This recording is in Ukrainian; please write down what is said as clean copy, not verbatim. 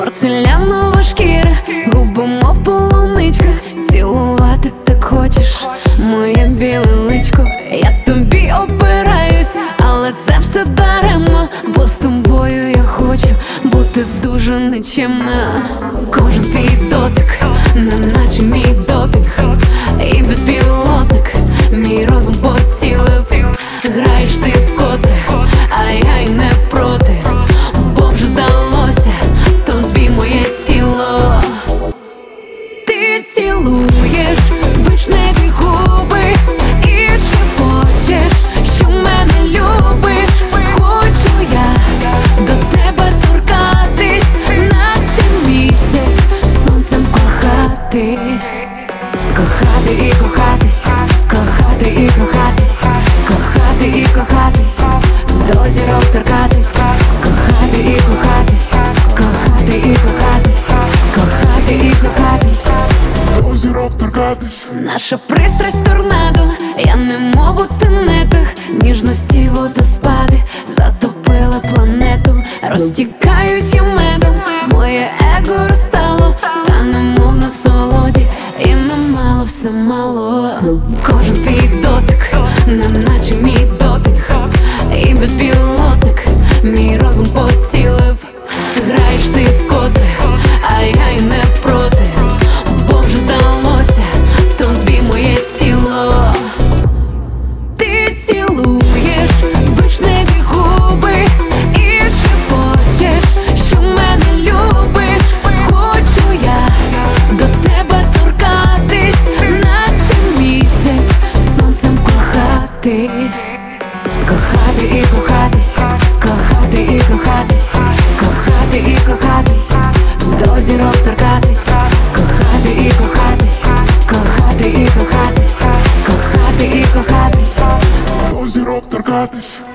порцелянова шкіра, губи мов полуничка. Цілувати так хочеш моє біле личко. Я тобі опираюсь, але це все даремно, бо з тобою я хочу бути дуже нечемна. Кожен твій дотик, неначе мій допінг, і безпілотник мій розум поцілив. Граєш ти вкотре, а я й не проти, бо вже здалося тобі моє тіло. Ти цілуєш вишневі губи і шепочеш, що мене любиш. Хочу я до тебе торкатись, наче місяць сонцем кохатись. Кохати і кохатись, кохати і кохатись, кохати і кохатись, до зірок торкатись. Кохати і кохатись, кохати і кохатись, кохати і кохатись, до зірок торкатись. Наша пристрасть торнадо, я немов у тенетах, ніжності водоспади затопила планету. Розтікаюсь я медом, моє его розтало, та немов на солоді, і намало все мало. Кожен твій дотик, неначе мій допінг, і безпілотник мій розум поцілив. Граєш ти вкотре, а я й не проти, бо вже здалося тобі моє тіло. Ти цілуєш вишневі губи і шепочеш, що мене любиш. Хочу я до тебе торкатись, наче місяць сонцем кохатись. Кохати і кохатись, кохати і кохатись, кохати і кохатись, до зірок торкатись. Кохати і кохатись, кохати і кохатись, кохати і кохатись, до зірок торкатись.